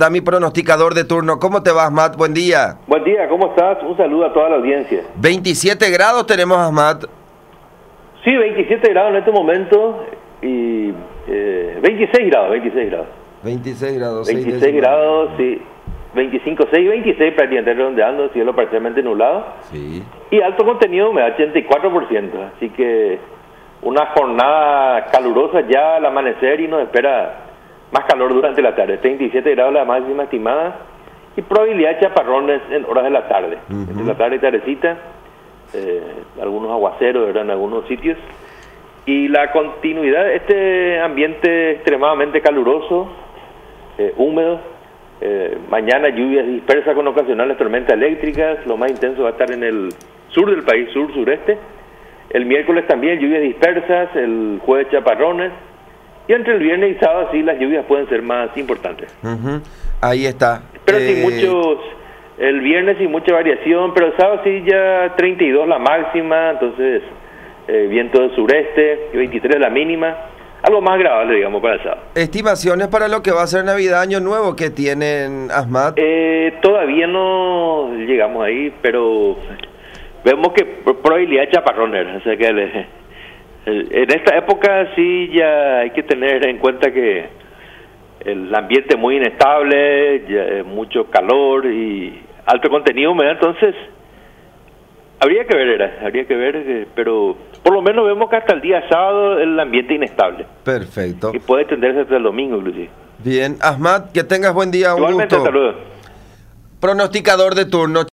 Dami, pronosticador de turno. ¿Cómo te vas, Ahmad? Buen día. Buen día, ¿cómo estás? Un saludo a toda la audiencia. 27 grados tenemos, Ahmad. Sí, 27 grados en este momento y 26 grados. 26 grados. 26 grados, sí. 25, 6, 26 prácticamente redondeando, cielo parcialmente nublado. Sí. Y alto contenido de humedad, 84%. Así que una jornada calurosa ya al amanecer y nos espera más calor durante la tarde. 37 grados la máxima estimada y probabilidad de chaparrones en horas de la tarde. Entre la tarde y tardecita, algunos aguaceros, ¿verdad?, en algunos sitios. Y la continuidad de este ambiente extremadamente caluroso, húmedo. Mañana lluvias dispersas con ocasionales tormentas eléctricas. Lo más intenso va a estar en el sur del país, sur-sureste. El miércoles también lluvias dispersas, el jueves chaparrones. Y entre el viernes y sábado sí las lluvias pueden ser más importantes. Ahí está. Pero sin muchos, el viernes sin mucha variación, pero el sábado sí ya 32 la máxima, entonces viento del sureste, 23 la mínima. Algo más agradable, digamos, para el sábado. Estimaciones para lo que va a ser Navidad, Año Nuevo, que tienen, Ahmad. Todavía no llegamos ahí, pero vemos que probabilidad de chaparrones. O sea que en esta época sí ya hay que tener en cuenta que el ambiente es muy inestable, ya, mucho calor y alto contenido humedad, entonces habría que ver, pero por lo menos vemos que hasta el día sábado el ambiente inestable. Perfecto. Y puede extenderse hasta el domingo, inclusive. Bien, Ahmad, que tengas buen día. Igualmente, un gusto. hasta luego. Pronosticador de turno.